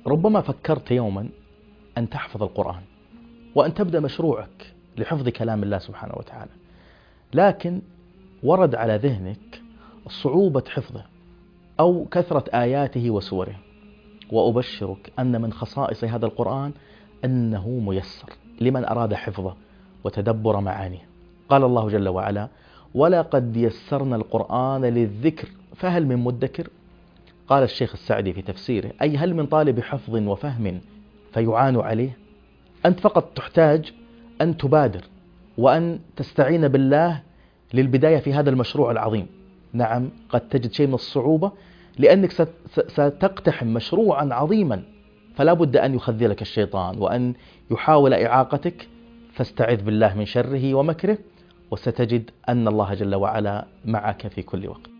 ربما فكرت يوما أن تحفظ القرآن وأن تبدأ مشروعك لحفظ كلام الله سبحانه وتعالى، لكن ورد على ذهنك صعوبة حفظه أو كثرة آياته وسوره، وأبشرك أن من خصائص هذا القرآن أنه ميسر لمن أراد حفظه وتدبر معانيه. قال الله جل وعلا: ولقد يسرنا القرآن للذكر فهل من مدكر. قال الشيخ السعدي في تفسيره: أي هل من طالب حفظ وفهم فيعان عليه؟ أنت فقط تحتاج أن تبادر وأن تستعين بالله للبداية في هذا المشروع العظيم. نعم، قد تجد شيء من الصعوبة لأنك ستقتحم مشروعا عظيما، فلا بد أن يخذلك الشيطان وأن يحاول إعاقتك، فاستعذ بالله من شره ومكره، وستجد أن الله جل وعلا معك في كل وقت.